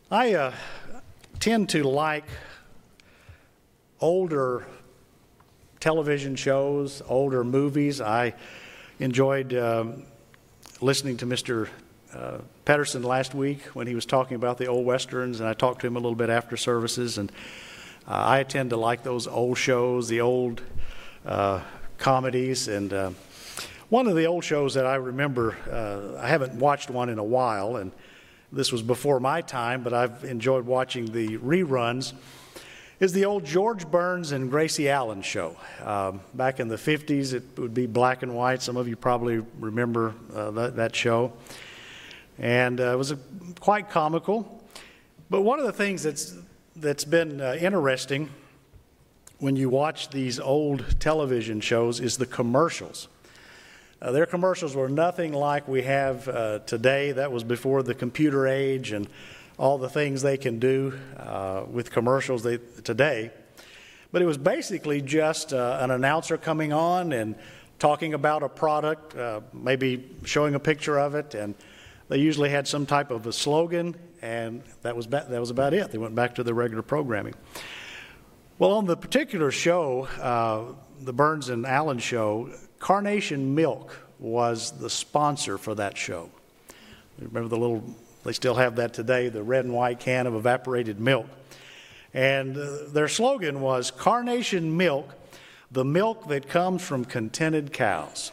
I tend to like older television shows, older movies. I enjoyed listening to Mr. Pedersen last week when he was talking about the old westerns, and I talked to him a little bit after services. And I tend to like those old shows, the old comedies. And one of the old shows that I remember, I haven't watched one in a while, and this was before my time, but I've enjoyed watching the reruns, is the old George Burns and Gracie Allen show. Back in the 50s, it would be black and white. Some of you probably remember that show. And it was quite comical. But one of the things that's been interesting when you watch these old television shows is the commercials. Their commercials were nothing like we have today. That was before the computer age and all the things they can do with commercials today. But it was basically just an announcer coming on and talking about a product, maybe showing a picture of it, and they usually had some type of a slogan, and that was about it. They went back to their regular programming. Well, on the particular show, the Burns and Allen show, Carnation Milk was the sponsor for that show. Remember they still have that today, the red and white can of evaporated milk. And their slogan was, Carnation Milk, the milk that comes from contented cows.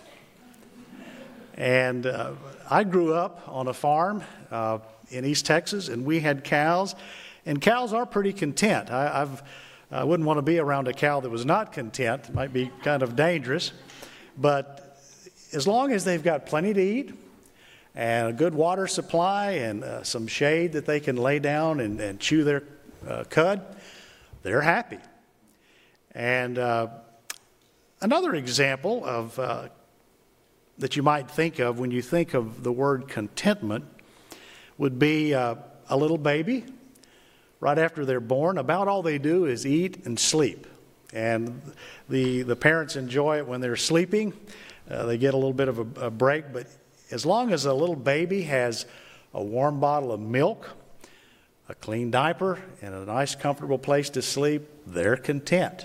And I grew up on a farm in East Texas, and we had cows, and cows are pretty content. I wouldn't want to be around a cow that was not content. It might be kind of dangerous. But as long as they've got plenty to eat and a good water supply and some shade that they can lay down and chew their cud, they're happy. And another example of that you might think of when you think of the word contentment would be a little baby. Right after they're born, about all they do is eat and sleep. And the parents enjoy it when they're sleeping. They get a little bit of a break. But as long as a little baby has a warm bottle of milk, a clean diaper, and a nice, comfortable place to sleep, they're content.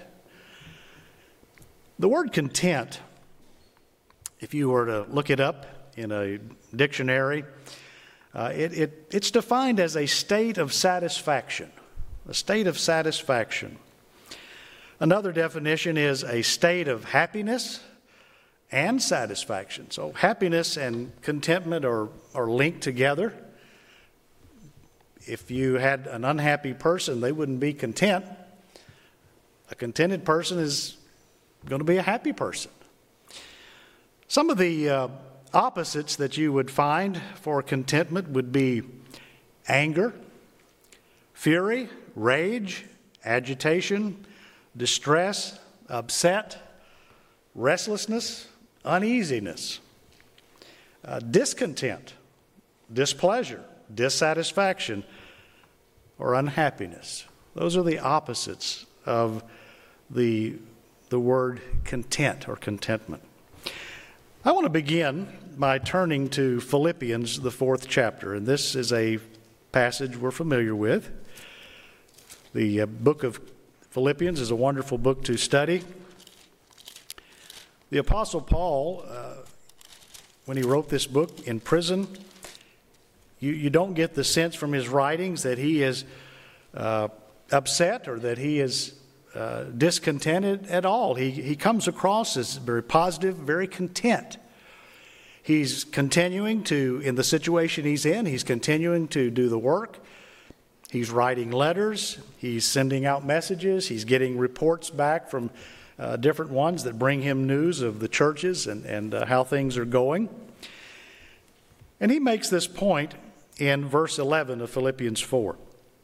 The word content, if you were to look it up in a dictionary, it's defined as a state of satisfaction. A state of satisfaction. Another definition is a state of happiness and satisfaction. So happiness and contentment are linked together. If you had an unhappy person, they wouldn't be content. A contented person is going to be a happy person. Some of the opposites that you would find for contentment would be anger, fury, rage, agitation, distress, upset, restlessness, uneasiness, discontent, displeasure, dissatisfaction, or unhappiness. Those are the opposites of the word content or contentment. I want to begin by turning to Philippians, the 4th chapter, and this is a passage we're familiar with. The book of Philippians is a wonderful book to study. The Apostle Paul, when he wrote this book in prison, you don't get the sense from his writings that he is upset or that he is discontented at all. He comes across as very positive, very content. He's continuing to, in the situation he's in, he's continuing to do the work. He's writing letters. He's sending out messages. He's getting reports back from different ones that bring him news of the churches and how things are going. And he makes this point in verse 11 of Philippians 4.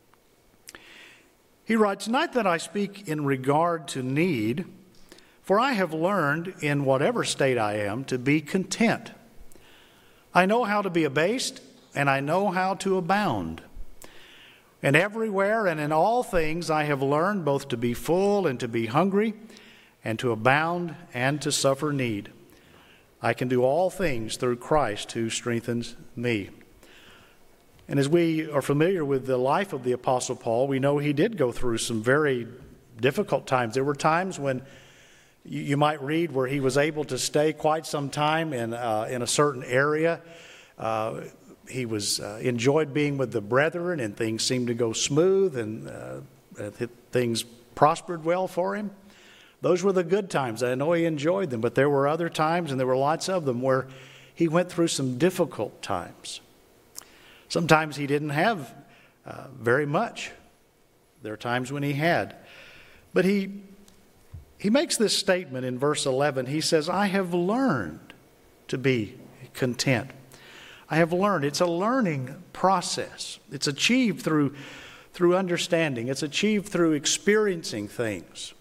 He writes, "Not that I speak in regard to need, for I have learned in whatever state I am to be content. I know how to be abased, and I know how to abound. And everywhere and in all things I have learned both to be full and to be hungry, and to abound and to suffer need. I can do all things through Christ who strengthens me." And as we are familiar with the life of the Apostle Paul, we know he did go through some very difficult times. There were times when you might read where he was able to stay quite some time in a certain area. He enjoyed being with the brethren, and things seemed to go smooth, and things prospered well for him. Those were the good times. I know he enjoyed them, but there were other times, and there were lots of them, where he went through some difficult times. Sometimes he didn't have very much. There are times when he had. But he makes this statement in verse 11. He says, I have learned to be content. I have learned. It's a learning process. It's achieved through understanding. It's achieved through experiencing things.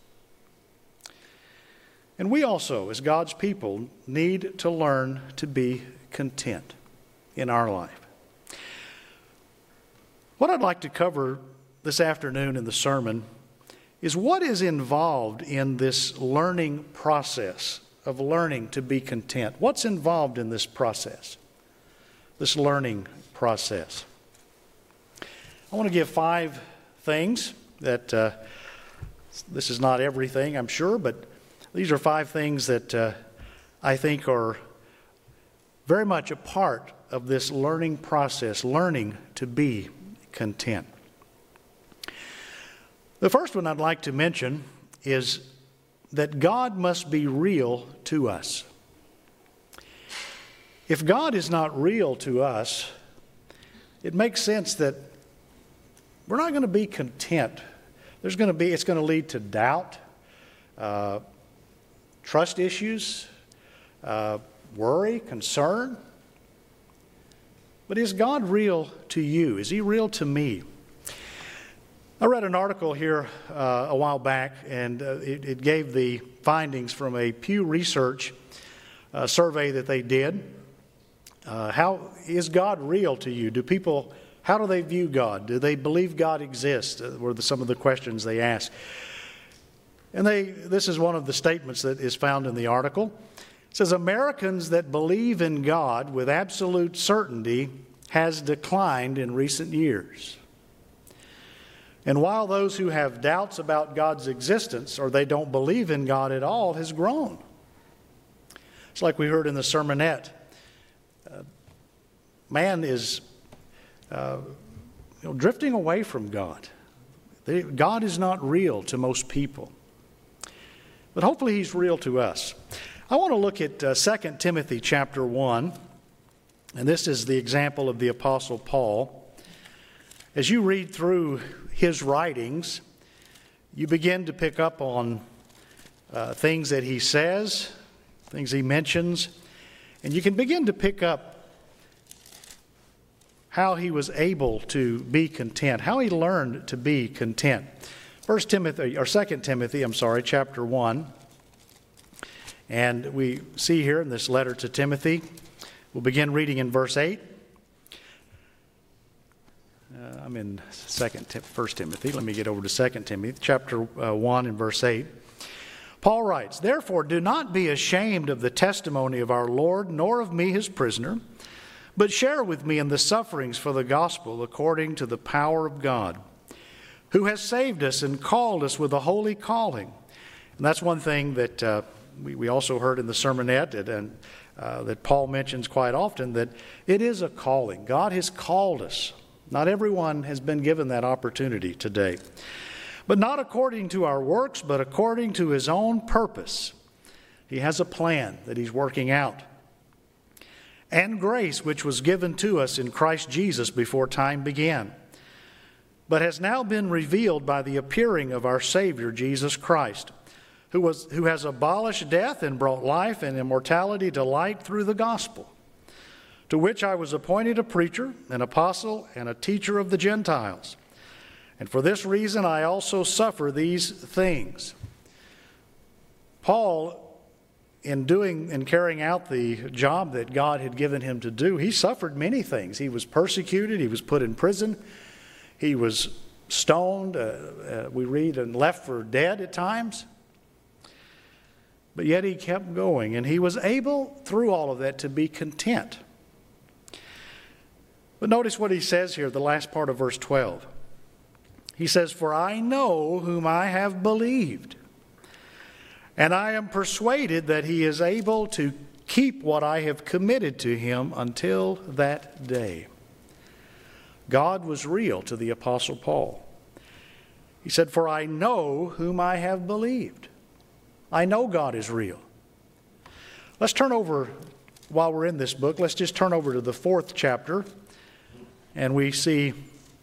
And we also, as God's people, need to learn to be content in our life. What I'd like to cover this afternoon in the sermon is what is involved in this learning process of learning to be content. What's involved in this process, this learning process? I want to give 5 things that, this is not everything, I'm sure, but these are 5 things that I think are very much a part of this learning process, learning to be content. The first one I'd like to mention is that God must be real to us. If God is not real to us, it makes sense that we're not going to be content. It's going to lead to doubt, trust issues, worry, concern. But is God real to you? Is He real to me? I read an article here a while back, and it gave the findings from a Pew Research survey that they did. How is God real to you? How do they view God? Do they believe God exists? Were some of the questions they asked. And this is one of the statements that is found in the article. It says, Americans that believe in God with absolute certainty has declined in recent years. And while those who have doubts about God's existence or they don't believe in God at all has grown. It's like we heard in the sermonette. Man is drifting away from God. God is not real to most people. But hopefully He's real to us. I want to look at 2 Timothy chapter 1, and this is the example of the Apostle Paul. As you read through his writings, you begin to pick up on things that he says, things he mentions, and you can begin to pick up how he was able to be content, how he learned to be content. 2 Timothy, chapter 1. And we see here in this letter to Timothy, we'll begin reading in verse 8. I'm in 1 Timothy. Let me get over to 2 Timothy, chapter 1 and verse 8. Paul writes, Therefore do not be ashamed of the testimony of our Lord, nor of me his prisoner, but share with me in the sufferings for the gospel according to the power of God, who has saved us and called us with a holy calling. And that's one thing that we also heard in the sermonette and that Paul mentions quite often, that it is a calling. God has called us. Not everyone has been given that opportunity today. But not according to our works, but according to His own purpose. He has a plan that He's working out. And grace which was given to us in Christ Jesus before time began, but has now been revealed by the appearing of our Savior Jesus Christ, who has abolished death and brought life and immortality to light through the gospel, to which I was appointed a preacher, an apostle, and a teacher of the Gentiles. And for this reason I also suffer these things. Paul, in doing and carrying out the job that God had given him to do, he suffered many things. He was persecuted, he was put in prison, he was stoned, we read, and left for dead at times. But yet he kept going, and he was able, through all of that, to be content. But notice what he says here, the last part of verse 12. He says, "For I know whom I have believed, and I am persuaded that he is able to keep what I have committed to him until that day." God was real to the Apostle Paul. He said, "For I know whom I have believed." I know God is real. Let's turn over, while we're in this book, let's just turn over to the 4th chapter, and we see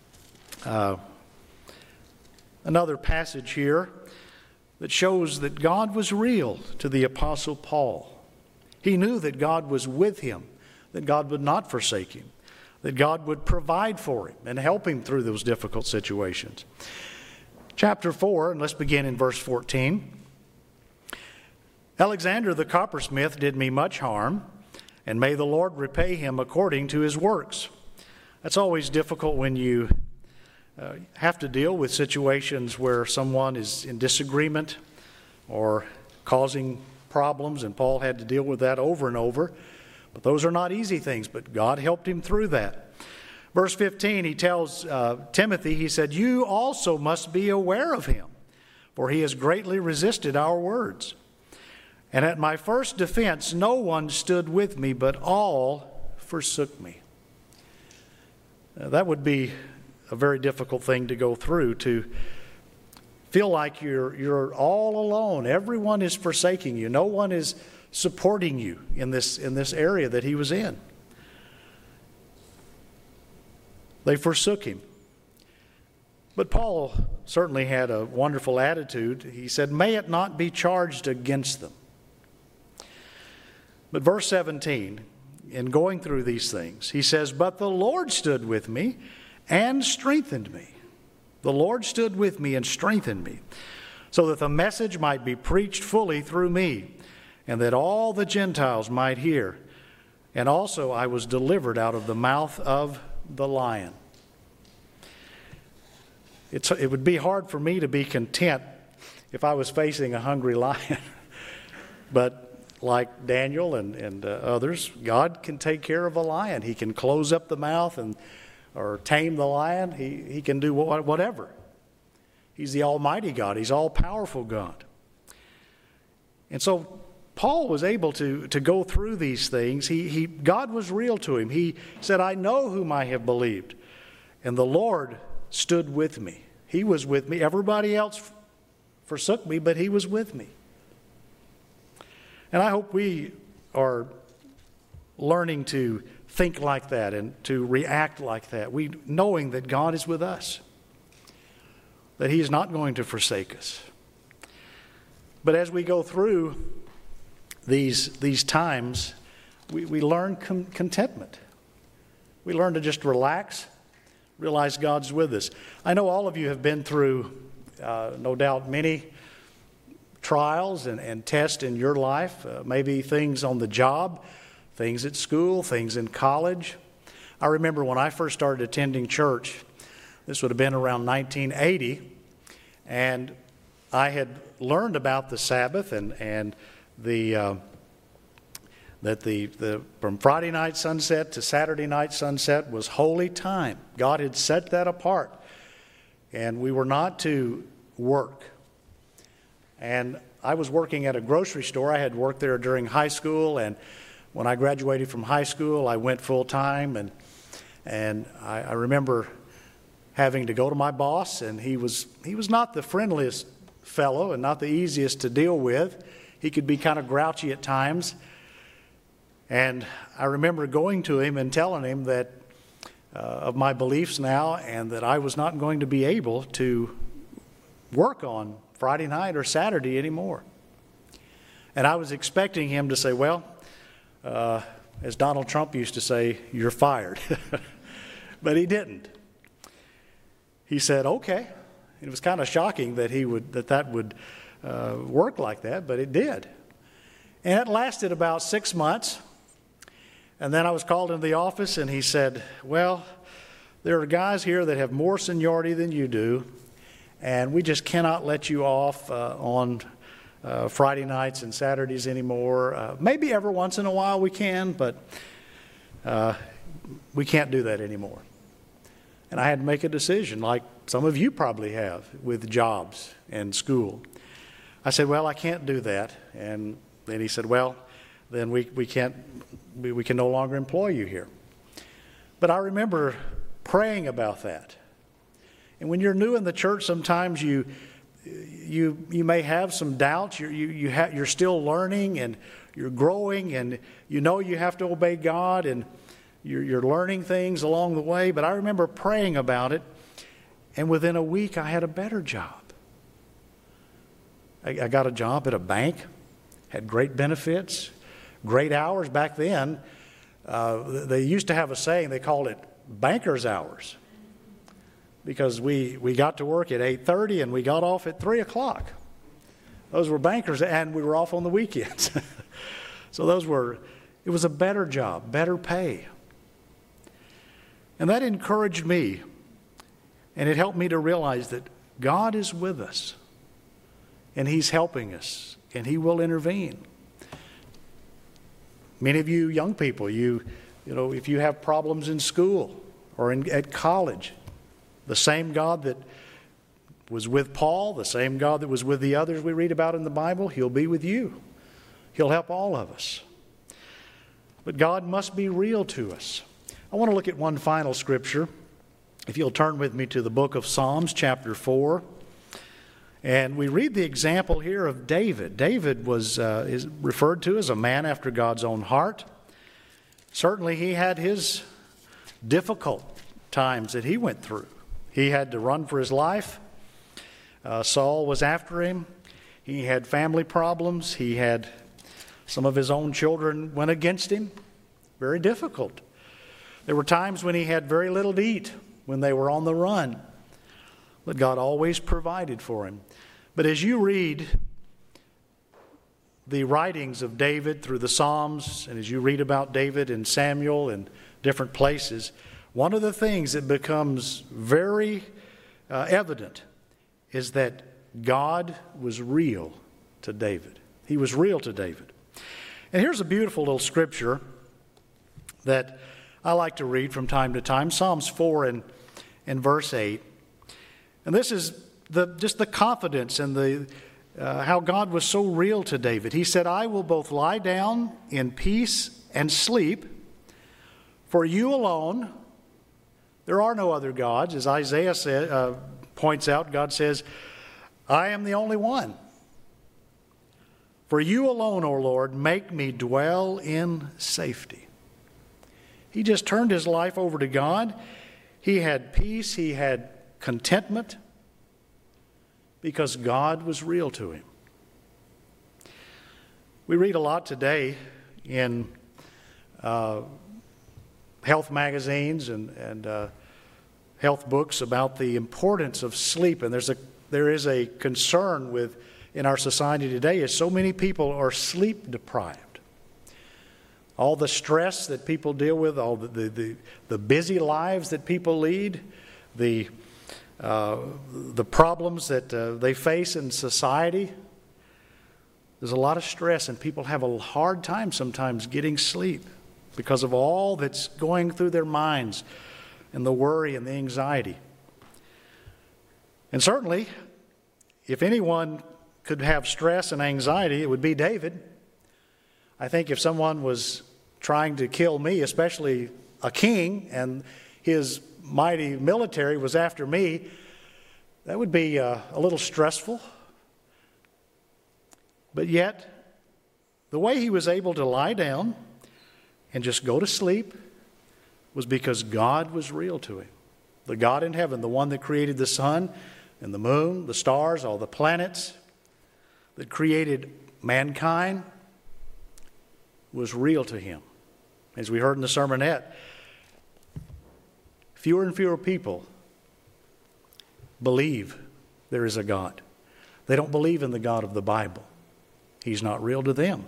another passage here that shows that God was real to the Apostle Paul. He knew that God was with him, that God would not forsake him, that God would provide for him and help him through those difficult situations. Chapter 4, and let's begin in verse 14. "Alexander the coppersmith did me much harm, and may the Lord repay him according to his works." That's always difficult when you have to deal with situations where someone is in disagreement or causing problems, and Paul had to deal with that over and over. But those are not easy things, but God helped him through that. Verse 15, he tells Timothy, he said, "You also must be aware of him, for he has greatly resisted our words. And at my first defense, no one stood with me, but all forsook me." That would be a very difficult thing to go through, to feel like you're all alone. Everyone is forsaking you. No one is supporting you in this area that he was in. They forsook him. But Paul certainly had a wonderful attitude. He said, "May it not be charged against them." But verse 17, in going through these things, he says, "But the Lord stood with me and strengthened me." The Lord stood with me and strengthened me, so that the message might be preached fully through me, and that all the Gentiles might hear. And also I was delivered out of the mouth of the lion. It would be hard for me to be content if I was facing a hungry lion. But like Daniel and others, God can take care of a lion. He can close up the mouth or tame the lion. He can do whatever. He's the Almighty God. He's all-powerful God. And so Paul was able to go through these things. God was real to him. He said, "I know whom I have believed, and the Lord stood with me." He was with me. Everybody else forsook me, but he was with me. And I hope we are learning to think like that and to react like that, knowing that God is with us, that he is not going to forsake us. But as we go through these times, we learn contentment. We learn to just relax, realize God's with us. I know all of you have been through, no doubt, many trials and tests in your life, maybe things on the job, things at school, things in college. I remember when I first started attending church, this would have been around 1980, and I had learned about the Sabbath and that from Friday night sunset to Saturday night sunset was holy time. God had set that apart, and we were not to work. And I was working at a grocery store. I had worked there during high school, and when I graduated from high school, I went full time, and I remember having to go to my boss, and he was not the friendliest fellow and not the easiest to deal with. He could be kind of grouchy at times. And I remember going to him and telling him that of my beliefs now, and that I was not going to be able to work on Friday night or Saturday anymore. And I was expecting him to say, well, as Donald Trump used to say, "You're fired." But he didn't. He said, "Okay." It was kind of shocking that that would work like that, but it did. And it lasted about 6 months. And then I was called into the office, and he said, "Well, there are guys here that have more seniority than you do, and we just cannot let you off on Friday nights and Saturdays anymore. Maybe every once in a while we can, but we can't do that anymore. And I had to make a decision, like some of you probably have with jobs and school. I said, well, I can't do that. And then he said, well, then we can no longer employ you here. But I remember praying about that. And when you're new in the church, sometimes you may have some doubts. You're still learning and you're growing, and you know you have to obey God, and you're learning things along the way. But I remember praying about it, and within a week I had a better job. I got a job at a bank, had great benefits, great hours. Back then, they used to have a saying, they called it banker's hours, because we got to work at 8:30 and we got off at 3 o'clock. Those were bankers, and we were off on the weekends. So it was a better job, better pay. And that encouraged me, and it helped me to realize that God is with us, and He's helping us, and He will intervene. Many of you young people, you know, if you have problems in school or at college, the same God that was with Paul, the same God that was with the others we read about in the Bible, He'll be with you. He'll help all of us. But God must be real to us. I want to look at one final scripture. If you'll turn with me to the book of Psalms, chapter 4. And we read the example here of David. David is referred to as a man after God's own heart. Certainly he had his difficult times that he went through. He had to run for his life. Saul was after him. He had family problems. He had some of his own children went against him. Very difficult. There were times when he had very little to eat, when they were on the run. But God always provided for him. But as you read the writings of David through the Psalms, and as you read about David and Samuel and different places, one of the things that becomes very evident is that God was real to David. He was real to David. And here's a beautiful little scripture that I like to read from time to time, Psalms 4 and verse 8. And this is just the confidence and how God was so real to David. He said, I will both lie down in peace and sleep, for you alone, there are no other gods. As Isaiah points out, God says, I am the only one. For you alone, O Lord, make me dwell in safety. He just turned his life over to God. He had peace. He had contentment because God was real to him. We read a lot today in health magazines and health books about the importance of sleep, and there is a concern in our society today is so many people are sleep deprived. All the stress that people deal with, all the busy lives that people lead, the problems that they face in society. There's a lot of stress, and people have a hard time sometimes getting sleep because of all that's going through their minds and the worry and the anxiety. And certainly, if anyone could have stress and anxiety, it would be David. I think if someone was trying to kill me, especially a king, and his mighty military was after me, that would be a little stressful. But yet, the way he was able to lie down and just go to sleep was because God was real to him. The God in heaven, the one that created the sun and the moon, the stars, all the planets, that created mankind, was real to him. As we heard in the sermonette, fewer and fewer people believe there is a God. They don't believe in the God of the Bible. He's not real to them.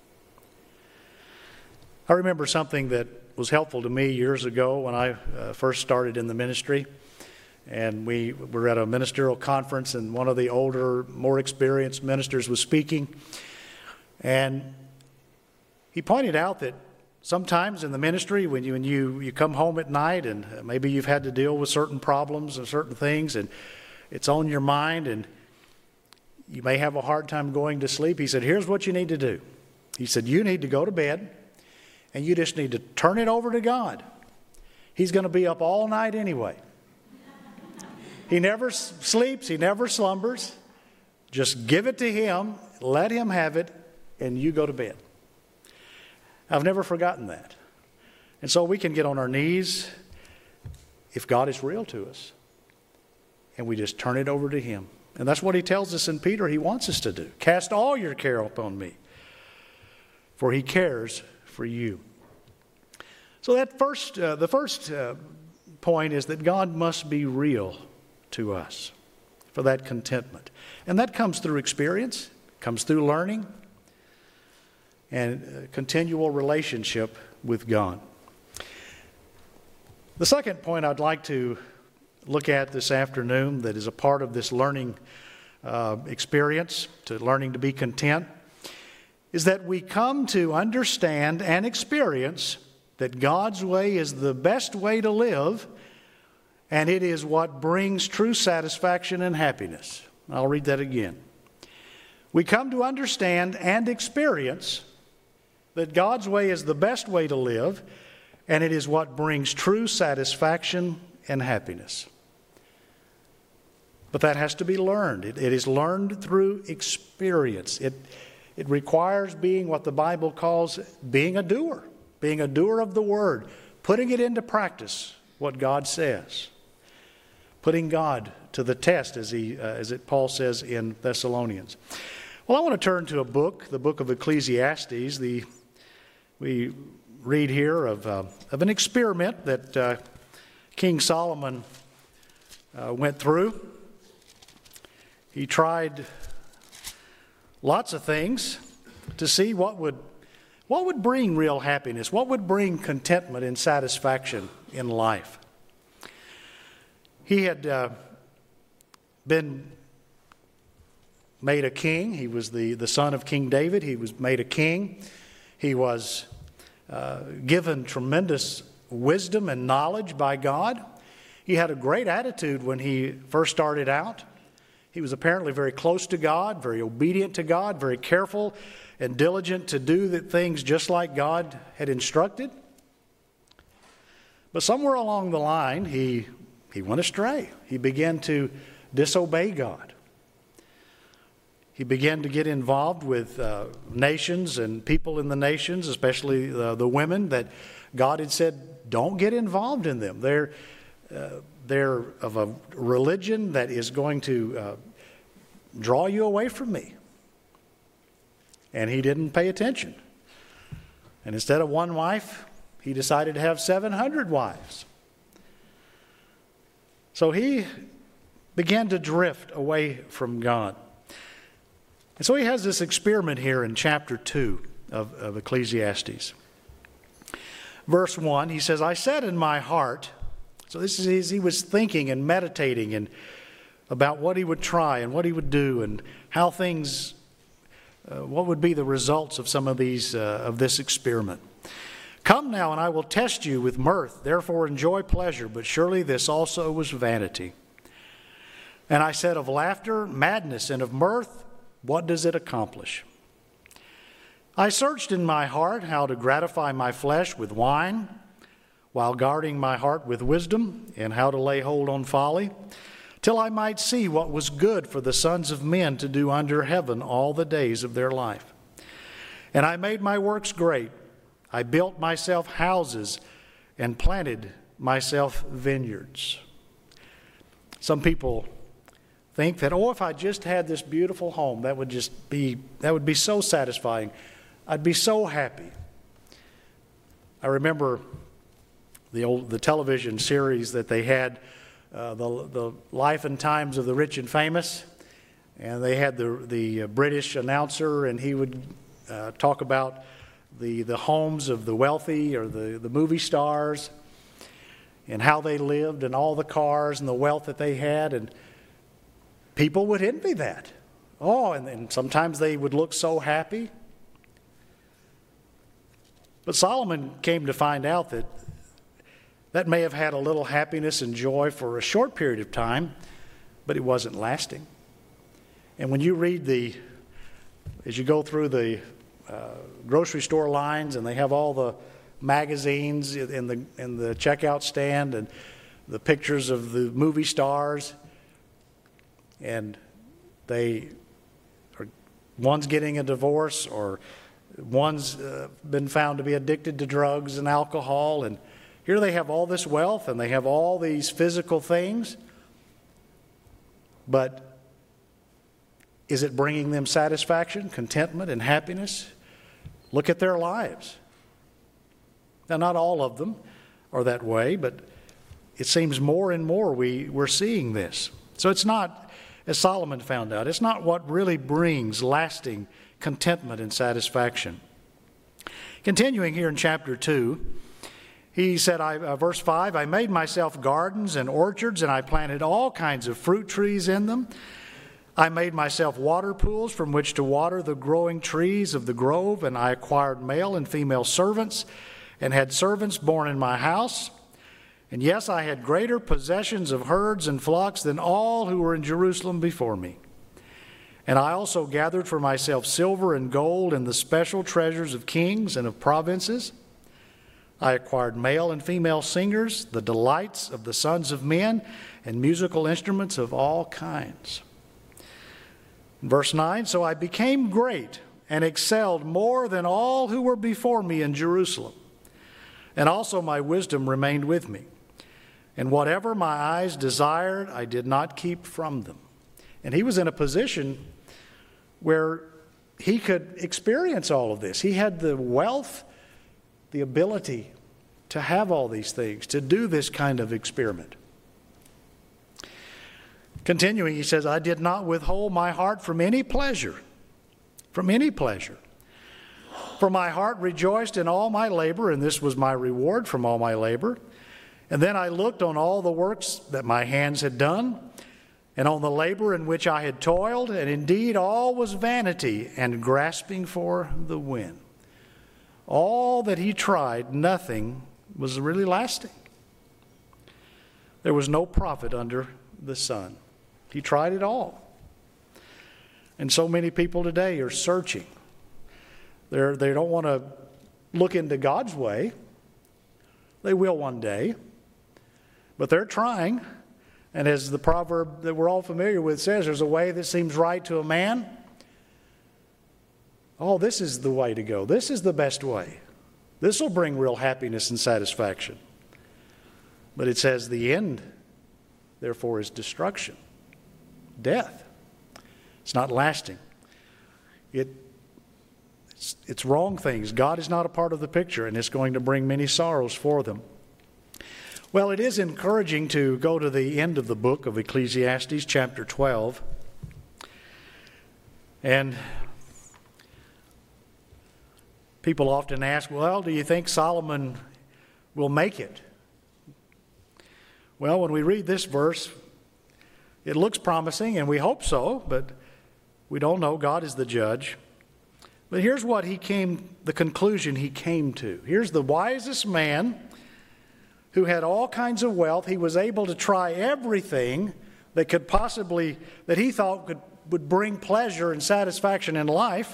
I remember something that was helpful to me years ago when I first started in the ministry. And we were at a ministerial conference, and one of the older, more experienced ministers was speaking. And he pointed out that Sometimes in the ministry, when you come home at night and maybe you've had to deal with certain problems and certain things and it's on your mind and you may have a hard time going to sleep. He said, here's what you need to do. He said, you need to go to bed and you just need to turn it over to God. He's going to be up all night anyway. He never sleeps. He never slumbers. Just give it to Him. Let Him have it and you go to bed. I've never forgotten that. And so we can get on our knees if God is real to us. And we just turn it over to Him. And that's what He tells us in Peter He wants us to do. Cast all your care upon me, for He cares for you. So that the first point is that God must be real to us for that contentment. And that comes through experience, comes through learning, and continual relationship with God. The second point I'd like to look at this afternoon that is a part of this learning experience, to learning to be content, is that we come to understand and experience that God's way is the best way to live, and it is what brings true satisfaction and happiness. I'll read that again. We come to understand and experience that God's way is the best way to live, and it is what brings true satisfaction and happiness. But that has to be learned. It is learned through experience. It requires being what the Bible calls being a doer of the Word, putting it into practice, what God says, putting God to the test, as Paul says in Thessalonians. Well, I want to turn to a book, the book of Ecclesiastes. We read here of an experiment that King Solomon went through. He tried lots of things to see what would bring real happiness, what would bring contentment and satisfaction in life. He had been made a king. He was the son of King David. He was made a king. He was given tremendous wisdom and knowledge by God. He had a great attitude when he first started out. He was apparently very close to God, very obedient to God, very careful and diligent to do the things just like God had instructed. But somewhere along the line, he went astray. He began to disobey God. He began to get involved with nations and people in the nations, especially the women, that God had said, don't get involved in them. They're of a religion that is going to draw you away from me. And he didn't pay attention. And instead of one wife, he decided to have 700 wives. So he began to drift away from God. And so he has this experiment here in chapter 2 of Ecclesiastes. Verse 1, he says, I said in my heart, so this is he was thinking and meditating and about what he would try and what he would do and how things, what would be the results of some of these, of this experiment. Come now, and I will test you with mirth. Therefore enjoy pleasure, but surely this also was vanity. And I said, of laughter, madness, and of mirth, what does it accomplish? I searched in my heart how to gratify my flesh with wine, while guarding my heart with wisdom, and how to lay hold on folly, till I might see what was good for the sons of men to do under heaven all the days of their life. And I made my works great. I built myself houses and planted myself vineyards. Some people think that, if I just had this beautiful home, that would be so satisfying. I'd be so happy. I remember the television series that they had, the Life and Times of the Rich and Famous, and they had the British announcer, and he would talk about the homes of the wealthy or the movie stars and how they lived and all the cars and the wealth that they had, and people would envy that. And sometimes they would look so happy. But Solomon came to find out that that may have had a little happiness and joy for a short period of time, but it wasn't lasting. And when you read as you go through the grocery store lines, and they have all the magazines in the checkout stand and the pictures of the movie stars, and one's getting a divorce, or one's been found to be addicted to drugs and alcohol, and here they have all this wealth and they have all these physical things, but is it bringing them satisfaction, contentment, and happiness? Look at their lives. Now, not all of them are that way, but it seems more and more we're seeing this. So it's not, as Solomon found out, it's not what really brings lasting contentment and satisfaction. Continuing here in chapter 2, he said, verse 5, I made myself gardens and orchards, and I planted all kinds of fruit trees in them. I made myself water pools from which to water the growing trees of the grove, and I acquired male and female servants, and had servants born in my house. And yes, I had greater possessions of herds and flocks than all who were in Jerusalem before me. And I also gathered for myself silver and gold and the special treasures of kings and of provinces. I acquired male and female singers, the delights of the sons of men, and musical instruments of all kinds. Verse 9, so I became great and excelled more than all who were before me in Jerusalem. And also my wisdom remained with me. And whatever my eyes desired, I did not keep from them. And he was in a position where he could experience all of this. He had the wealth, the ability to have all these things, to do this kind of experiment. Continuing, he says, I did not withhold my heart from any pleasure, For my heart rejoiced in all my labor, and this was my reward from all my labor. And then I looked on all the works that my hands had done, and on the labor in which I had toiled, and indeed all was vanity and grasping for the wind. All that he tried, nothing was really lasting. There was no profit under the sun. He tried it all. And so many people today are searching. They don't want to look into God's way. They will one day. But they're trying. And as the proverb that we're all familiar with says, there's a way that seems right to a man. Oh, this is the way to go. This is the best way. This will bring real happiness and satisfaction. But it says the end, therefore, is destruction, death. It's not lasting. It's wrong things. God is not a part of the picture, and it's going to bring many sorrows for them. Well, it is encouraging to go to the end of the book of Ecclesiastes, chapter 12. And people often ask, well, do you think Solomon will make it? Well, when we read this verse, it looks promising, and we hope so, but we don't know. God is the judge. But here's what the conclusion he came to. Here's the wisest man who had all kinds of wealth. He was able to try everything that he thought would bring pleasure and satisfaction in life.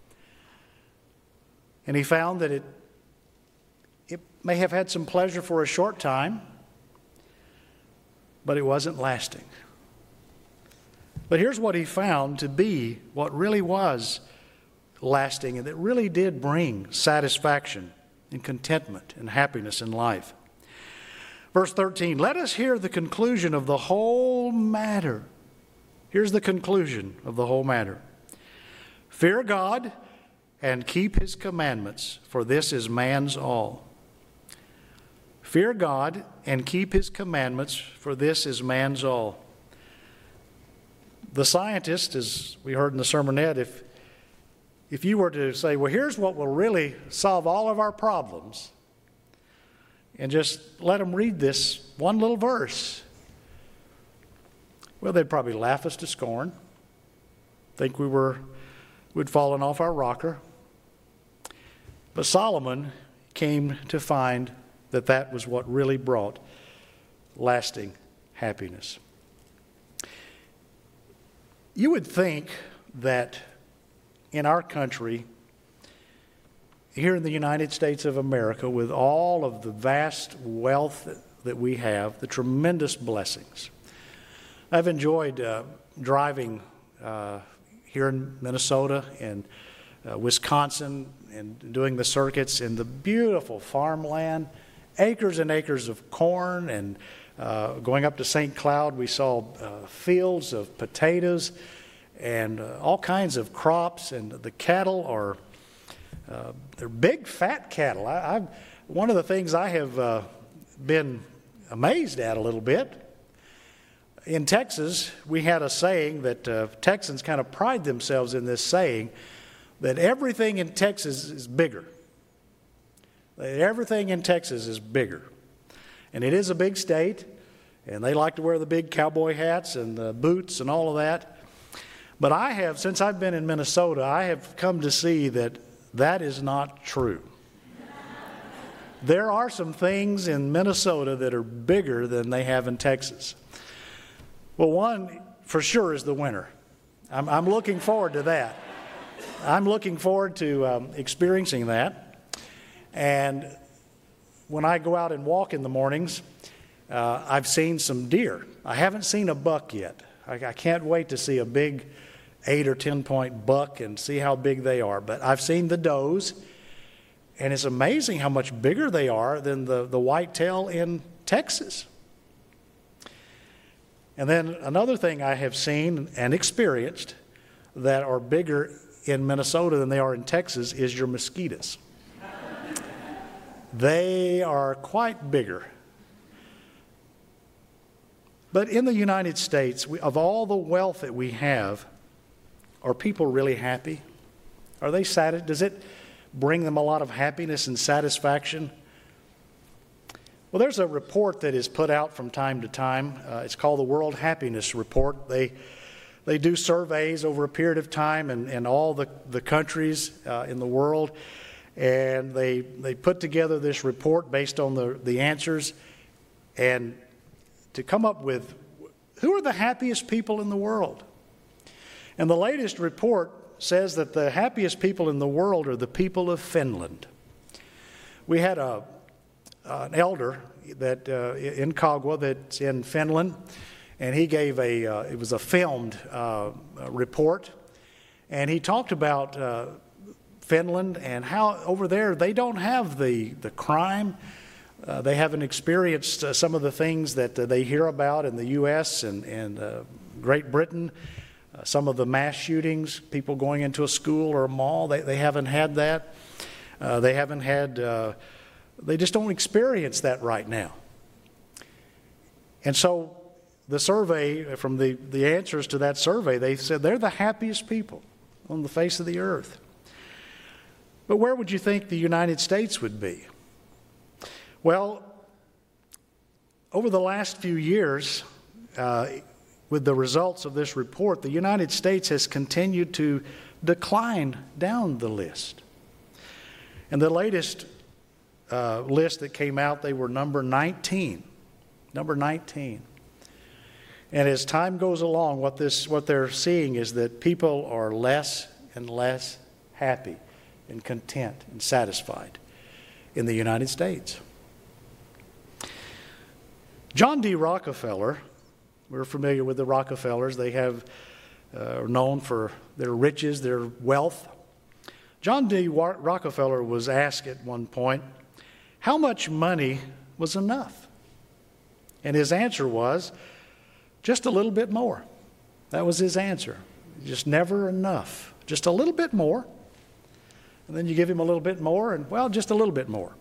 And he found that it may have had some pleasure for a short time, but it wasn't lasting. But here's what he found to be what really was lasting and that really did bring satisfaction and contentment and happiness in life. Verse 13, let us hear the conclusion of the whole matter. Here's the conclusion of the whole matter. Fear God and keep his commandments, for this is man's all. Fear God and keep his commandments, for this is man's all. The scientist, as we heard in the sermonette, if you were to say, well, here's what will really solve all of our problems, and just let them read this one little verse, well, they'd probably laugh us to scorn, think we'd fallen off our rocker. But Solomon came to find that that was what really brought lasting happiness. You would think that in our country, here in the United States of America, with all of the vast wealth that we have, the tremendous blessings. I've enjoyed driving here in Minnesota and Wisconsin and doing the circuits in the beautiful farmland, acres and acres of corn, and going up to St. Cloud, we saw fields of potatoes and all kinds of crops, and the cattle are they're big, fat cattle. One of the things I have been amazed at a little bit, in Texas, we had a saying that Texans kind of pride themselves in this saying that everything in Texas is bigger. That everything in Texas is bigger. And it is a big state, and they like to wear the big cowboy hats and the boots and all of that. But I have, since I've been in Minnesota, I have come to see that that is not true. There are some things in Minnesota that are bigger than they have in Texas. Well, one for sure is the winter. I'm looking forward to that. I'm looking forward to experiencing that. And when I go out and walk in the mornings, I've seen some deer. I haven't seen a buck yet. I can't wait to see a big 8 or 10 point buck and see how big they are. But I've seen the does, and it's amazing how much bigger they are than the whitetail in Texas. And then another thing I have seen and experienced that are bigger in Minnesota than they are in Texas is your mosquitoes. They are quite bigger. But in the United States, of all the wealth that we have, are people really happy? Are they satisfied? Does it bring them a lot of happiness and satisfaction? Well, there's a report that is put out from time to time. It's called the World Happiness Report. They do surveys over a period of time in all the countries in the world, and they put together this report based on the answers, and to come up with who are the happiest people in the world. And the latest report says that the happiest people in the world are the people of Finland. We had an elder that in Kagwa that's in Finland, and he gave it was a filmed report, and he talked about Finland and how over there they don't have the crime. They haven't experienced some of the things that they hear about in the U.S. and Great Britain. Some of the mass shootings, people going into a school or a mall, they haven't had that. They haven't had, they just don't experience that right now. And so the survey, from the answers to that survey, they said they're the happiest people on the face of the earth. But where would you think the United States would be? Well, over the last few years, with the results of this report, the United States has continued to decline down the list. And the latest list that came out, they were number 19. Number 19. And as time goes along, what they're seeing is that people are less and less happy and content and satisfied in the United States. John D. Rockefeller, we're familiar with the Rockefellers. They are known for their riches, their wealth. John D. Rockefeller was asked at one point, how much money was enough? And his answer was, just a little bit more. That was his answer. Just never enough. Just a little bit more. And then you give him a little bit more, and well, just a little bit more.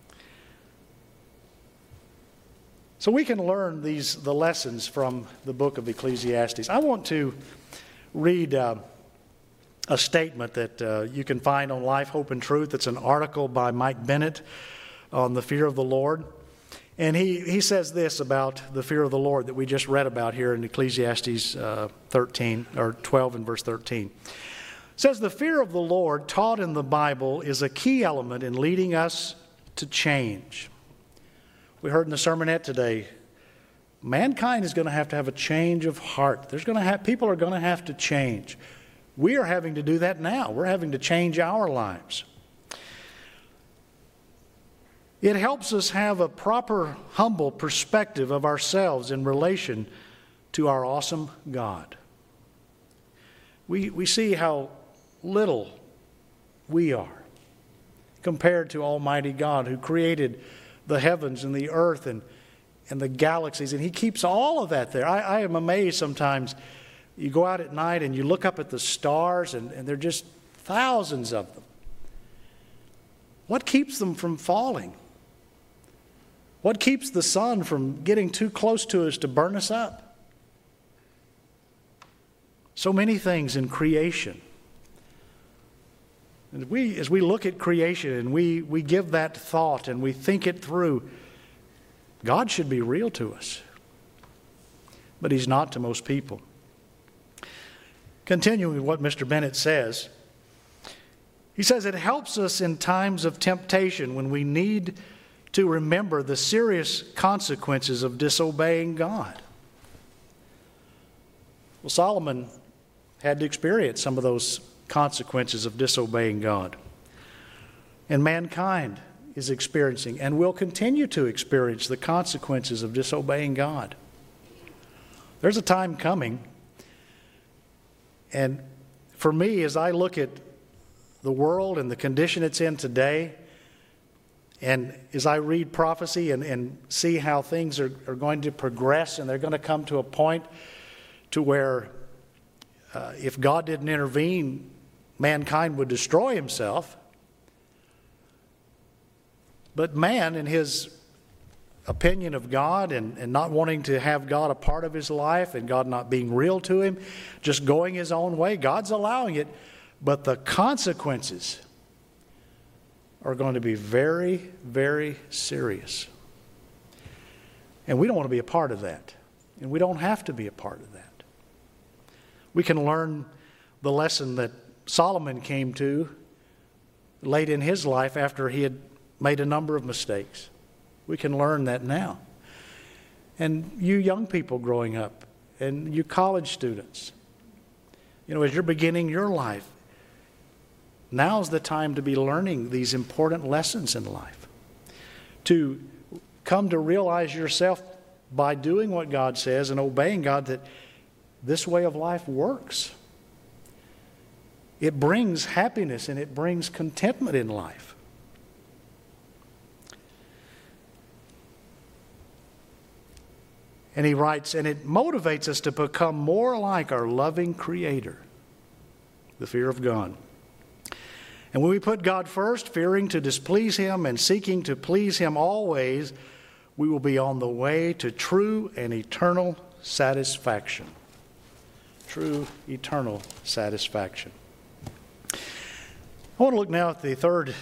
So we can learn the lessons from the book of Ecclesiastes. I want to read a statement that you can find on Life, Hope, and Truth. It's an article by Mike Bennett on the fear of the Lord. And he says this about the fear of the Lord that we just read about here in Ecclesiastes 13, or 12 and verse 13. It says, the fear of the Lord taught in the Bible is a key element in leading us to change. We heard in the sermonette today, mankind is going to have a change of heart. People are going to have to change. We are having to do that now. We're having to change our lives. It helps us have a proper, humble perspective of ourselves in relation to our awesome God. We see how little we are compared to Almighty God, who created the heavens and the earth and the galaxies, and He keeps all of that there. I am amazed sometimes. You go out at night and you look up at the stars, and there are just thousands of them. What keeps them from falling? What keeps the sun from getting too close to us to burn us up? So many things in creation. And as we look at creation and we give that thought and we think it through, God should be real to us. But He's not to most people. Continuing with what Mr. Bennett says, he says it helps us in times of temptation when we need to remember the serious consequences of disobeying God. Well, Solomon had to experience some of those consequences of disobeying God. And mankind is experiencing and will continue to experience the consequences of disobeying God. There's a time coming, and for me, as I look at the world and the condition it's in today, and as I read prophecy and see how things are going to progress, and they're going to come to a point to where if God didn't intervene, mankind would destroy himself. But man, in his opinion of God and not wanting to have God a part of his life and God not being real to him, just going his own way, God's allowing it. But the consequences are going to be very, very serious. And we don't want to be a part of that. And we don't have to be a part of that. We can learn the lesson that Solomon came to late in his life after he had made a number of mistakes. We can learn that now. And you young people growing up, and you college students, as you're beginning your life, now's the time to be learning these important lessons in life. To come to realize yourself by doing what God says and obeying God that this way of life works. It brings happiness and it brings contentment in life. And he writes, and it motivates us to become more like our loving Creator, the fear of God. And when we put God first, fearing to displease Him and seeking to please Him always, we will be on the way to true and eternal satisfaction. True, eternal satisfaction. I want to look now at the third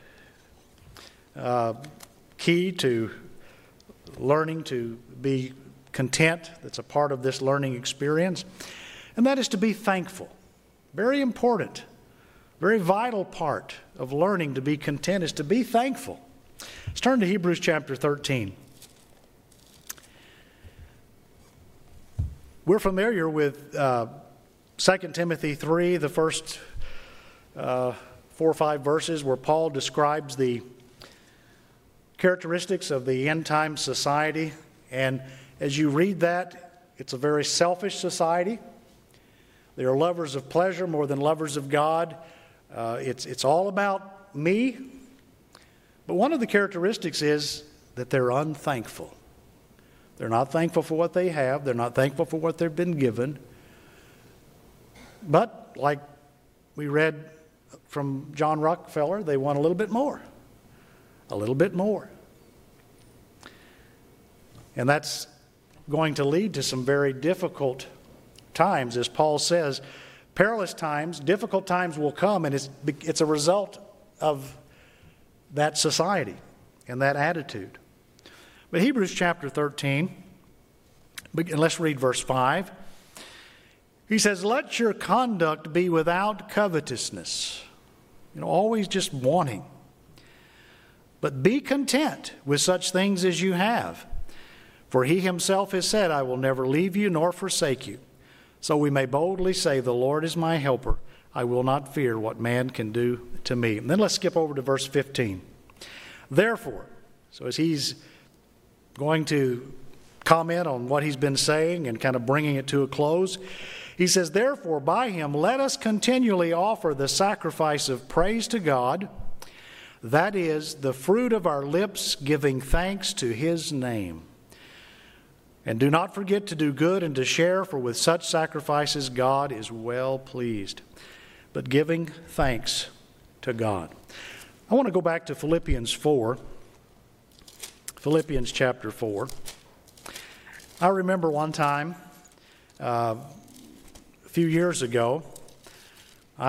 key to learning to be content that's a part of this learning experience, and that is to be thankful. Very important, very vital part of learning to be content is to be thankful. Let's turn to Hebrews chapter 13. We're familiar with 2 Timothy 3, the first 4 or 5 verses where Paul describes the characteristics of the end-time society. And as you read that, it's a very selfish society. They are lovers of pleasure more than lovers of God. It's all about me. But one of the characteristics is that they're unthankful. They're not thankful for what they have. They're not thankful for what they've been given. But, like we read from John Rockefeller, they want a little bit more. A little bit more. And that's going to lead to some very difficult times. As Paul says, perilous times, difficult times will come, and it's a result of that society and that attitude. But Hebrews chapter 13, and let's read verse 5. He says, let your conduct be without covetousness. Always just wanting. But be content with such things as you have. For he himself has said, I will never leave you nor forsake you. So we may boldly say, the Lord is my helper. I will not fear what man can do to me. And then let's skip over to verse 15. Therefore, so as he's going to comment on what he's been saying and kind of bringing it to a close, he says, therefore, by him, let us continually offer the sacrifice of praise to God, that is, the fruit of our lips, giving thanks to his name. And do not forget to do good and to share, for with such sacrifices God is well pleased. But giving thanks to God. I want to go back to Philippians 4. Philippians chapter 4. I remember one time, a few years ago, I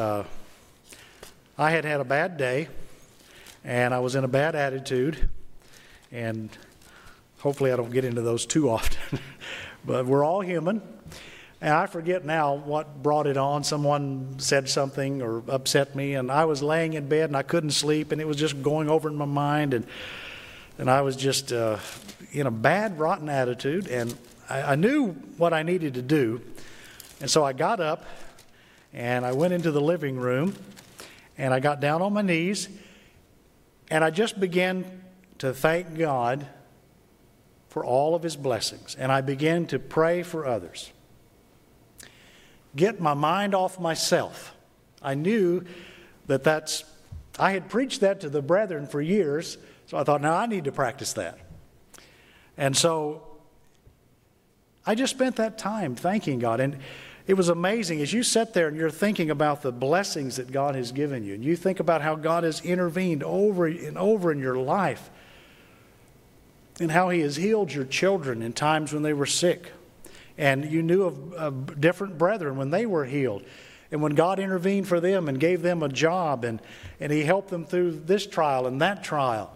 had had a bad day, and I was in a bad attitude, and hopefully I don't get into those too often, but we're all human. And I forget now what brought it on. Someone said something or upset me, and I was laying in bed and I couldn't sleep, and it was just going over in my mind, and I was just in a bad, rotten attitude, and I knew what I needed to do. And so I got up and I went into the living room and I got down on my knees and I just began to thank God for all of his blessings. And I began to pray for others. Get my mind off myself. I knew that I had preached that to the brethren for years, so I thought, now I need to practice that. And so I just spent that time thanking God. And it was amazing as you sit there and you're thinking about the blessings that God has given you, and you think about how God has intervened over and over in your life, and how he has healed your children in times when they were sick. And you knew of different brethren when they were healed. And when God intervened for them and gave them a job, and he helped them through this trial and that trial.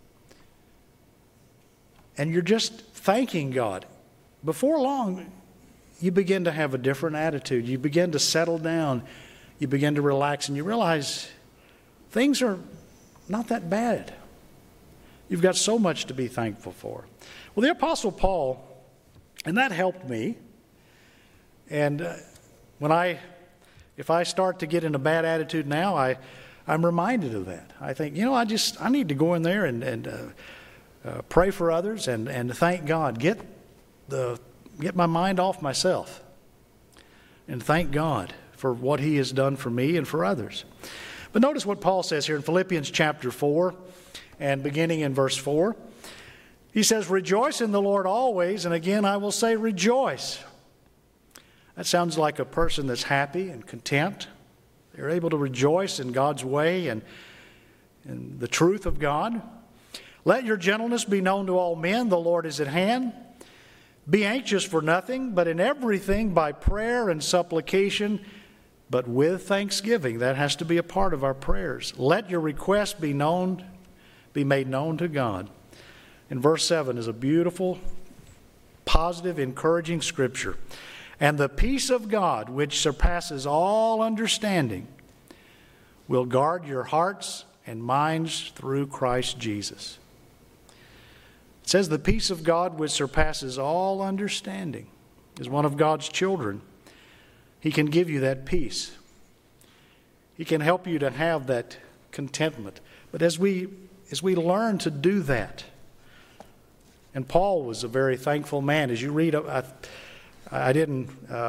And you're just thanking God. Before long, you begin to have a different attitude. You begin to settle down. You begin to relax, and you realize things are not that bad. You've got so much to be thankful for. Well, the Apostle Paul, and that helped me. And if I start to get in a bad attitude now, I'm reminded of that. I think, I need to go in there and pray for others and thank God. Get my mind off myself and thank God for what he has done for me and for others. But notice what Paul says here in Philippians chapter 4 and beginning in verse 4. He says, rejoice in the Lord always, and again I will say rejoice. That sounds like a person that's happy and content. They're able to rejoice in God's way and in the truth of God. Let your gentleness be known to all men. The Lord is at hand. Be anxious for nothing, but in everything by prayer and supplication, but with thanksgiving. That has to be a part of our prayers. Let your requests be made known to God. And verse 7 is a beautiful, positive, encouraging scripture. And the peace of God, which surpasses all understanding, will guard your hearts and minds through Christ Jesus. It says the peace of God, which surpasses all understanding. As one of God's children, he can give you that peace. He can help you to have that contentment. But as we learn to do that, and Paul was a very thankful man. As you read, I didn't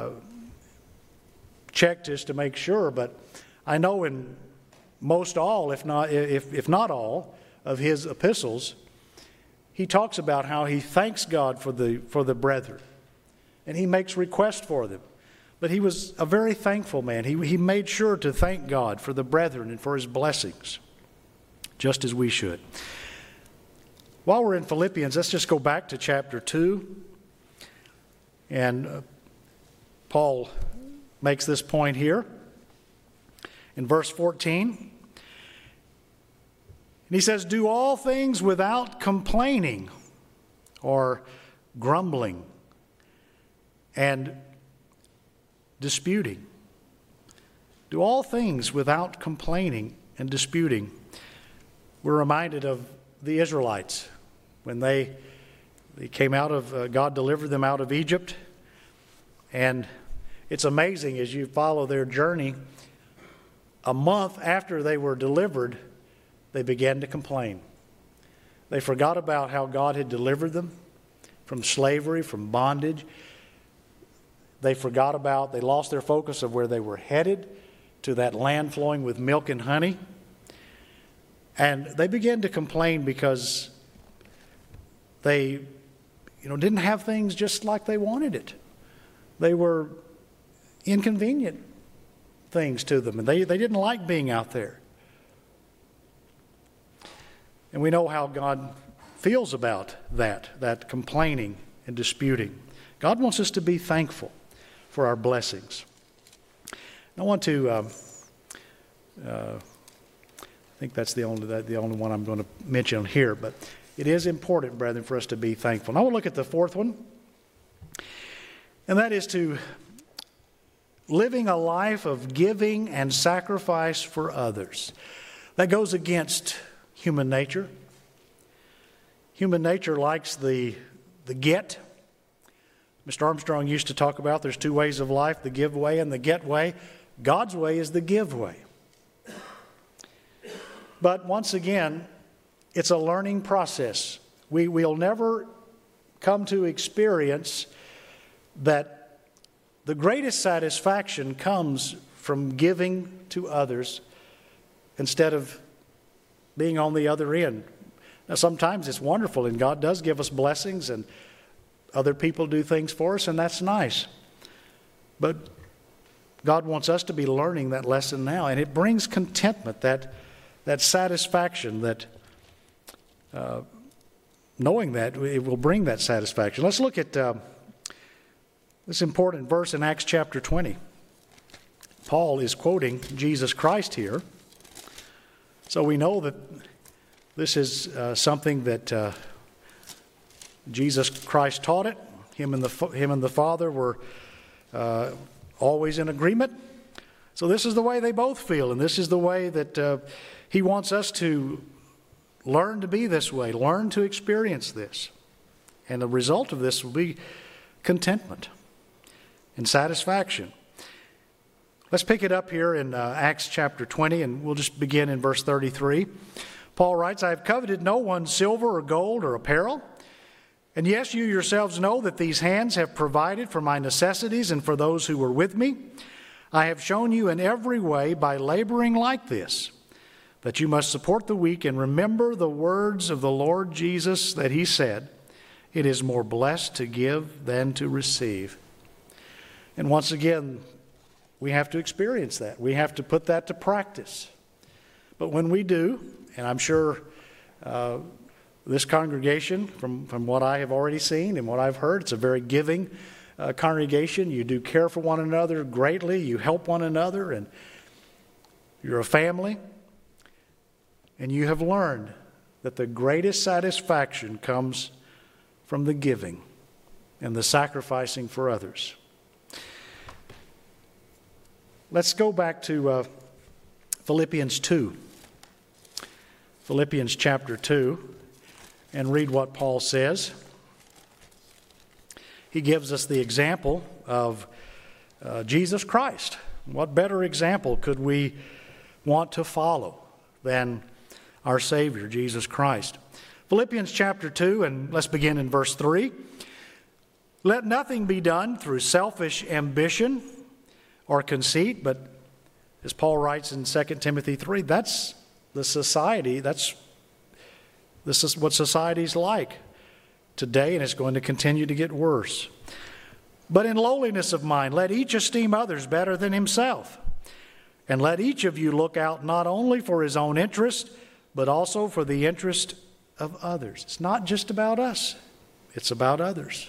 check just to make sure, but I know in most all, if not all, of his epistles, he talks about how he thanks God for the brethren, and he makes requests for them. But he was a very thankful man. He made sure to thank God for the brethren and for his blessings, just as we should. While we're in Philippians, let's just go back to chapter 2. And Paul makes this point here in verse 14. And he says, do all things without complaining or grumbling and disputing. Do all things without complaining and disputing. We're reminded of the Israelites when they came out of, God delivered them out of Egypt. And it's amazing as you follow their journey, a month after they were delivered, they began to complain. They forgot about how God had delivered them from slavery, from bondage. They lost their focus of where they were headed, to that land flowing with milk and honey. And they began to complain because they, didn't have things just like they wanted it. They were inconvenient things to them, and they didn't like being out there. And we know how God feels about that complaining and disputing. God wants us to be thankful for our blessings. I want to, I think that's the only one I'm going to mention here, but it is important, brethren, for us to be thankful. Now we'll look at the fourth one, and that is to living a life of giving and sacrifice for others. That goes against human nature. Human nature likes the get. Mr. Armstrong used to talk about there's two ways of life, the give way and the get way. God's way is the give way. But once again, it's a learning process. We'll never come to experience that the greatest satisfaction comes from giving to others instead of being on the other end. Now, sometimes it's wonderful, and God does give us blessings, and other people do things for us, and that's nice. But God wants us to be learning that lesson now, and it brings contentment, that satisfaction, that knowing that it will bring that satisfaction. Let's look at this important verse in Acts chapter 20. Paul is quoting Jesus Christ here. So we know that this is something that Jesus Christ taught it. Him and the Father were always in agreement. So this is the way they both feel, and this is the way that he wants us to learn to be this way, learn to experience this. And the result of this will be contentment and satisfaction. Let's pick it up here in Acts chapter 20, and we'll just begin in verse 33. Paul writes, I have coveted no one's silver or gold or apparel. And yes, you yourselves know that these hands have provided for my necessities and for those who were with me. I have shown you in every way by laboring like this, that you must support the weak and remember the words of the Lord Jesus that he said, it is more blessed to give than to receive. And once again, we have to experience that. We have to put that to practice. But when we do, and I'm sure this congregation, from what I have already seen and what I've heard, it's a very giving congregation. You do care for one another greatly. You help one another, and you're a family. And you have learned that the greatest satisfaction comes from the giving and the sacrificing for others. Let's go back to Philippians 2. Philippians chapter 2, and read what Paul says. He gives us the example of Jesus Christ. What better example could we want to follow than our Savior, Jesus Christ? Philippians chapter 2, and let's begin in verse 3. Let nothing be done through selfish ambition or conceit, but as Paul writes in 2 Timothy 3, that's the society, this is what society's like today, and it's going to continue to get worse. But in lowliness of mind, let each esteem others better than himself. And let each of you look out not only for his own interest, but also for the interest of others. It's not just about us, it's about others.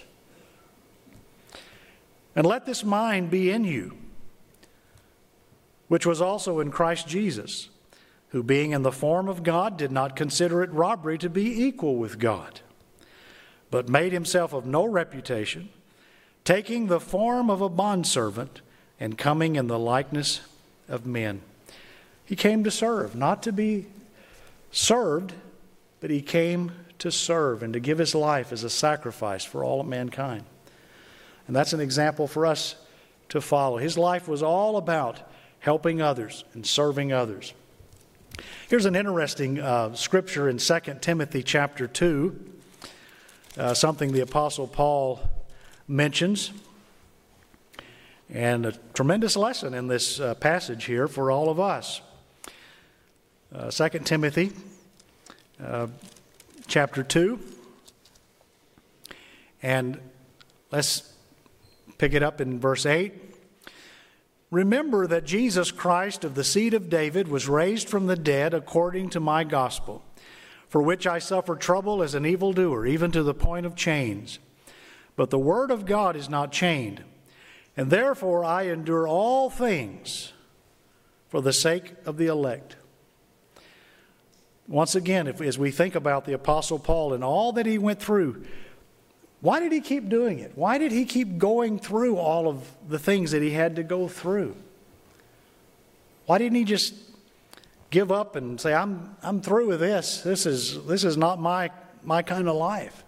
And let this mind be in you, which was also in Christ Jesus, who being in the form of God did not consider it robbery to be equal with God, but made himself of no reputation, taking the form of a bondservant and coming in the likeness of men. He came to serve, not to be served, but he came to serve and to give his life as a sacrifice for all of mankind. And that's an example for us to follow. His life was all about helping others and serving others. Here's an interesting scripture in 2 Timothy chapter 2, something the Apostle Paul mentions, and a tremendous lesson in this passage here for all of us. 2 Timothy chapter 2, and let's pick it up in verse 8. Remember that Jesus Christ of the seed of David was raised from the dead according to my gospel, for which I suffer trouble as an evildoer, even to the point of chains. But the word of God is not chained, and therefore I endure all things for the sake of the elect. Once again, as we think about the Apostle Paul and all that he went through, why did he keep doing it? Why did he keep going through all of the things that he had to go through? Why didn't he just give up and say, I'm through with this. This is not my kind of life.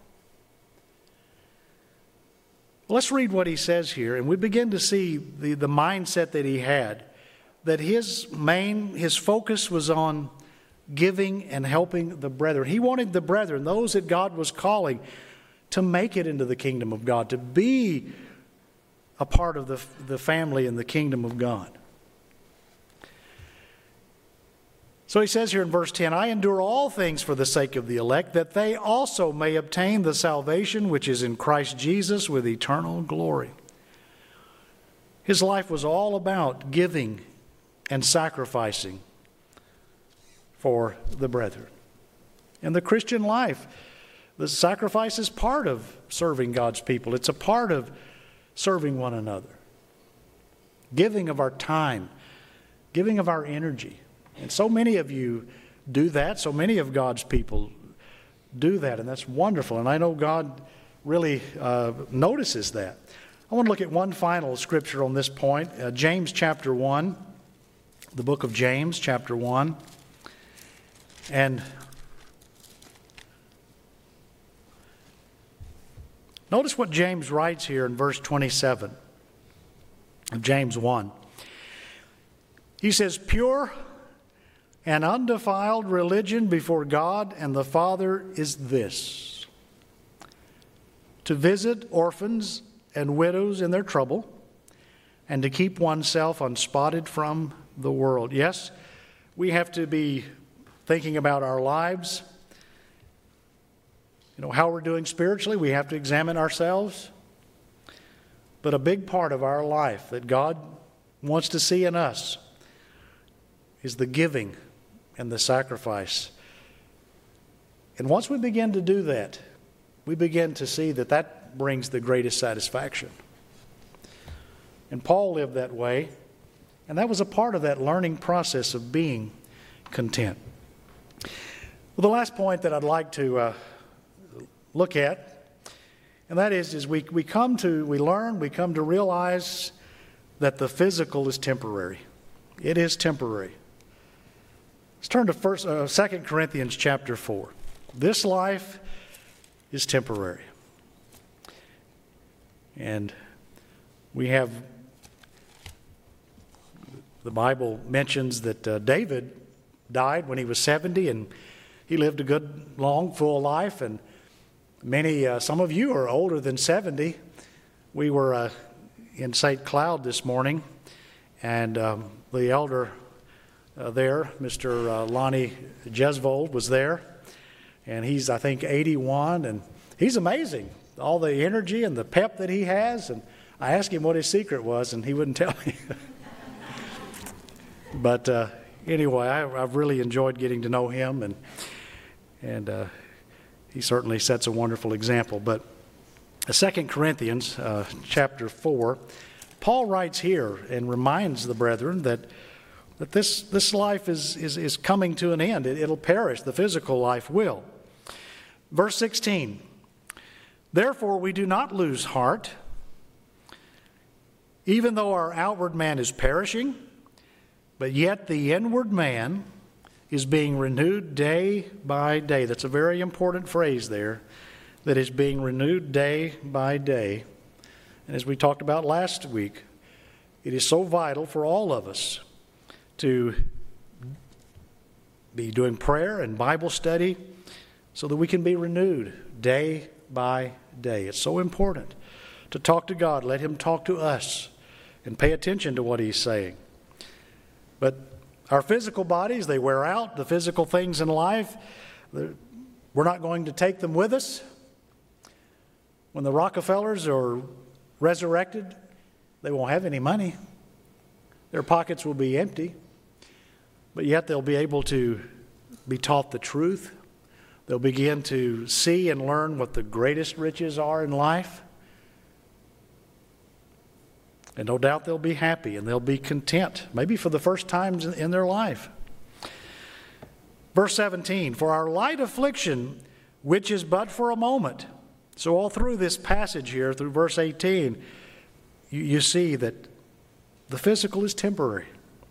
Well, let's read what he says here, and we begin to see the mindset that he had, that his focus was on giving and helping the brethren. He wanted the brethren, those that God was calling, to make it into the kingdom of God, to be a part of the family and the kingdom of God. So he says here in verse 10, I endure all things for the sake of the elect, that they also may obtain the salvation which is in Christ Jesus with eternal glory. His life was all about giving and sacrificing for the brethren. In the Christian life, the sacrifice is part of serving God's people. It's a part of serving one another. Giving of our time, giving of our energy. And so many of you do that. So many of God's people do that. And that's wonderful. And I know God really notices that. I want to look at one final scripture on this point. James chapter 1, the book of James chapter 1. And notice what James writes here in verse 27 of James 1. He says, pure and undefiled religion before God and the Father is this: to visit orphans and widows in their trouble, and to keep oneself unspotted from the world. Yes, we have to be thinking about our lives, how we're doing spiritually. We have to examine ourselves. But a big part of our life that God wants to see in us is the giving and the sacrifice. And once we begin to do that, we begin to see that brings the greatest satisfaction. And Paul lived that way, and that was a part of that learning process of being content. Well, the last point that I'd like to look at, and that is we come to realize that the physical is temporary. It is temporary. Let's turn to 2 Corinthians chapter 4. This life is temporary. And we have, the Bible mentions that David died when he was 70, and he lived a good, long, full life. And some of you are older than 70. We were in St. Cloud this morning, and the elder there, Mr. Lonnie Jesvold, was there, and he's, I think, 81, and he's amazing, all the energy and the pep that he has. And I asked him what his secret was, and he wouldn't tell me. But anyway, I've really enjoyed getting to know him, and he certainly sets a wonderful example. But 2 Corinthians chapter 4, Paul writes here and reminds the brethren that this life is coming to an end. It'll perish. The physical life will. Verse 16, therefore we do not lose heart, even though our outward man is perishing, but yet the inward man is being renewed day by day. That's a very important phrase there, that is being renewed day by day. And as we talked about last week, it is so vital for all of us to be doing prayer and Bible study so that we can be renewed day by day. It's so important to talk to God, let Him talk to us, and pay attention to what He's saying. But our physical bodies, they wear out. The physical things in life, we're not going to take them with us. When the Rockefellers are resurrected, they won't have any money. Their pockets will be empty. But yet they'll be able to be taught the truth. They'll begin to see and learn what the greatest riches are in life. And no doubt they'll be happy and they'll be content, maybe for the first time in their life. Verse 17, for our light affliction, which is but for a moment. So all through this passage here, through verse 18, you see that the physical is temporary.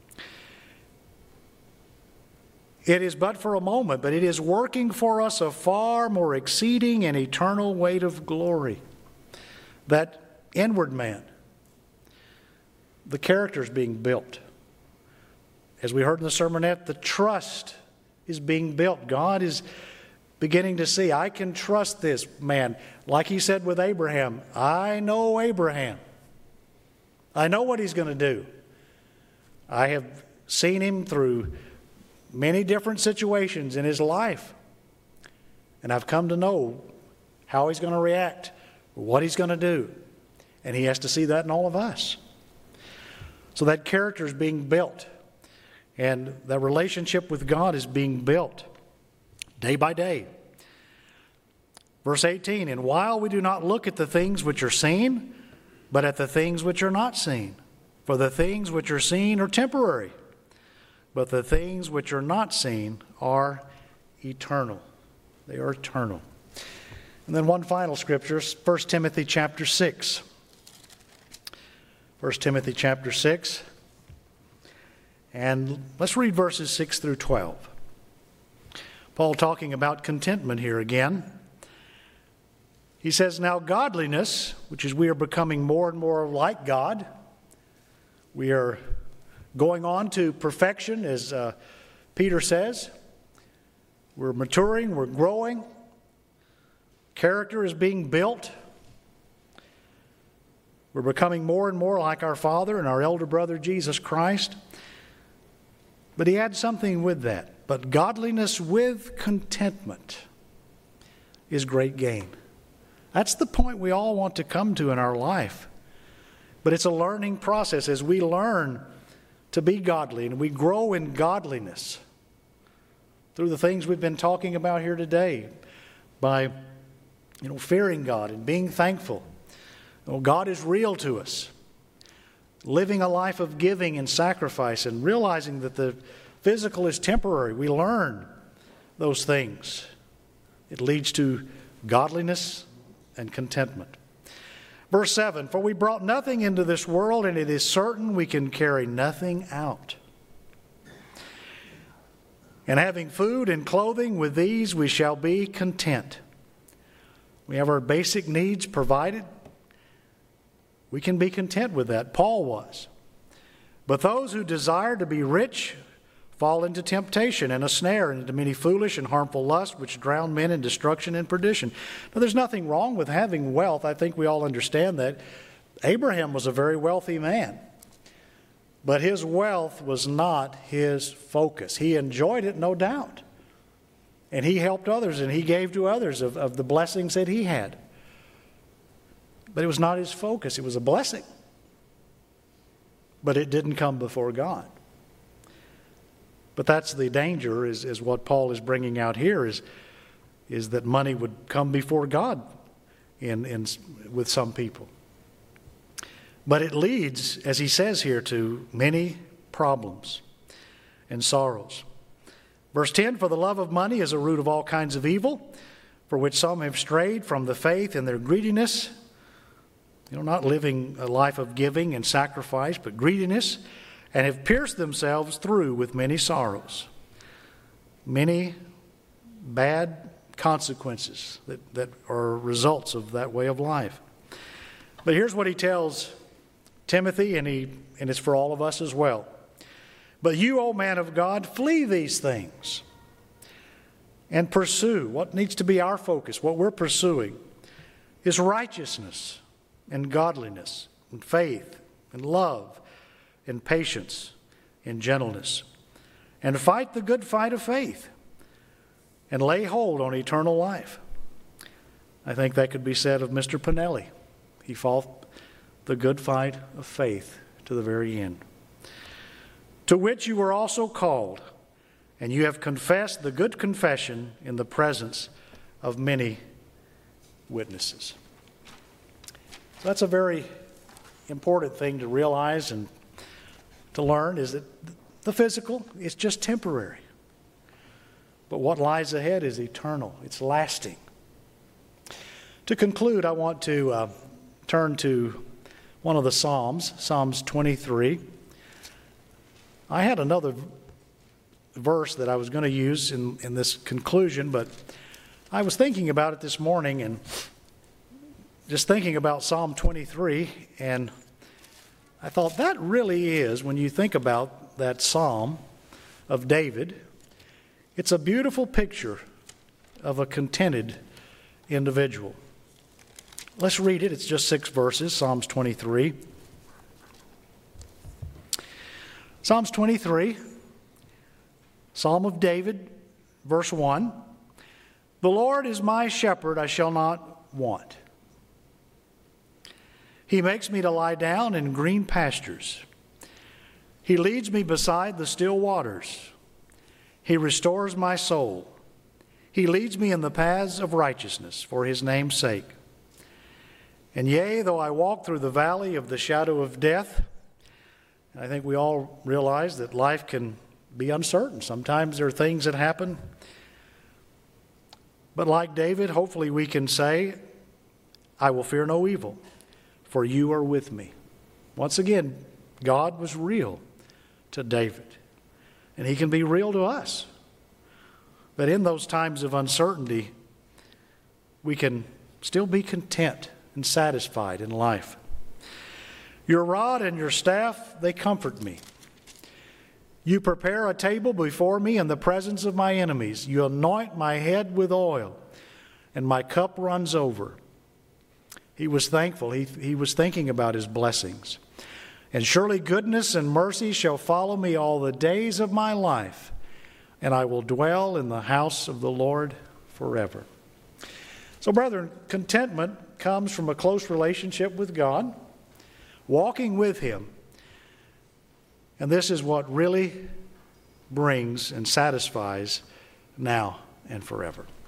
It is but for a moment, but it is working for us a far more exceeding and eternal weight of glory. That inward man, the character is being built. As we heard in the sermonette, the trust is being built. God is beginning to see, I can trust this man. Like He said with Abraham, I know Abraham. I know what he's going to do. I have seen him through many different situations in his life. And I've come to know how he's going to react, what he's going to do. And He has to see that in all of us. So that character is being built. And that relationship with God is being built day by day. Verse 18, and while we do not look at the things which are seen, but at the things which are not seen. For the things which are seen are temporary, but the things which are not seen are eternal. They are eternal. And then one final scripture, 1 Timothy chapter 6. 1 Timothy chapter 6. And let's read verses 6 through 12. Paul talking about contentment here again. He says, now godliness, which is we are becoming more and more like God. We are going on to perfection, as Peter says. We're maturing, we're growing. Character is being built. We're becoming more and more like our Father and our elder brother, Jesus Christ. But he adds something with that. But godliness with contentment is great gain. That's the point we all want to come to in our life. But it's a learning process as we learn to be godly and we grow in godliness through the things we've been talking about here today, by fearing God and being thankful. God is real to us. Living a life of giving and sacrifice and realizing that the physical is temporary. We learn those things. It leads to godliness and contentment. Verse 7, for we brought nothing into this world, and it is certain we can carry nothing out. And having food and clothing, with these we shall be content. We have our basic needs provided. We can be content with that. Paul was. But those who desire to be rich fall into temptation and a snare, and into many foolish and harmful lusts, which drown men in destruction and perdition. Now, there's nothing wrong with having wealth. I think we all understand that. Abraham was a very wealthy man. But his wealth was not his focus. He enjoyed it, no doubt. And he helped others, and he gave to others of the blessings that he had. But it was not his focus. It was a blessing. But it didn't come before God. But that's the danger, is what Paul is bringing out here, is that money would come before God with some people. But it leads, as he says here, to many problems and sorrows. Verse 10, for the love of money is a root of all kinds of evil, for which some have strayed from the faith in their greediness. Not living a life of giving and sacrifice, but greediness, and have pierced themselves through with many sorrows. many bad consequences that are results of that way of life. But here's what he tells Timothy, and it's for all of us as well. But you, O man of God, flee these things and pursue. What needs to be our focus, what we're pursuing, is righteousness and godliness and faith and love and patience and gentleness. And fight the good fight of faith and lay hold on eternal life. I think that could be said of Mr. Pinelli. He fought the good fight of faith to the very end. To which you were also called, and you have confessed the good confession in the presence of many witnesses. So that's a very important thing to realize and to learn, is that the physical is just temporary. But what lies ahead is eternal. It's lasting. To conclude, I want to turn to one of the Psalms, Psalms 23. I had another verse that I was going to use in this conclusion, but I was thinking about it this morning and just thinking about Psalm 23, and I thought that really is, when you think about that Psalm of David, it's a beautiful picture of a contented individual. Let's read it. It's just 6 verses, Psalms 23. Psalms 23, Psalm of David, verse 1. The Lord is my shepherd, I shall not want. He makes me to lie down in green pastures. He leads me beside the still waters. He restores my soul. He leads me in the paths of righteousness for his name's sake. And yea, though I walk through the valley of the shadow of death, and I think we all realize that life can be uncertain. Sometimes there are things that happen. But like David, hopefully we can say, I will fear no evil, for you are with me. Once again, God was real to David, and he can be real to us. But in those times of uncertainty, we can still be content and satisfied in life. Your rod and your staff, they comfort me. You prepare a table before me in the presence of my enemies. You anoint my head with oil, and my cup runs over. He was thankful. He was thinking about his blessings. And surely goodness and mercy shall follow me all the days of my life, and I will dwell in the house of the Lord forever. So, brethren, contentment comes from a close relationship with God, walking with him. And this is what really brings and satisfies now and forever.